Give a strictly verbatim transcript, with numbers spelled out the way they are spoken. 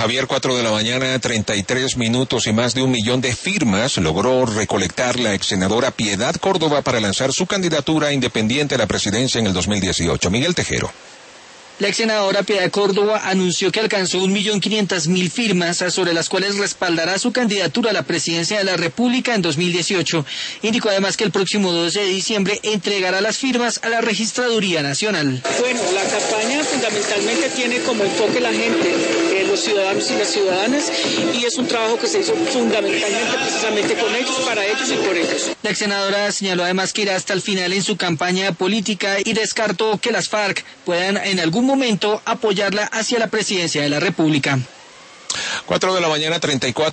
Javier, cuatro de la mañana, treinta y tres minutos y más de un millón de firmas logró recolectar la ex senadora Piedad Córdoba para lanzar su candidatura independiente a la presidencia en el dos mil dieciocho. Miguel Tejero. La ex senadora Piedad Córdoba anunció que alcanzó un millón quinientas mil firmas, sobre las cuales respaldará su candidatura a la presidencia de la República en dos mil dieciocho. Indicó además que el próximo doce de diciembre entregará las firmas a la Registraduría Nacional. Bueno, la campaña fundamentalmente tiene como enfoque la gente, eh, los ciudadanos y las ciudadanas, y es un trabajo que se hizo fundamentalmente precisamente con ellos, para ellos y por ellos. La ex senadora señaló además que irá hasta el final en su campaña política y descartó que las FARC puedan en algún momento apoyarla hacia la presidencia de la República. Cuatro de la mañana, treinta y cuatro.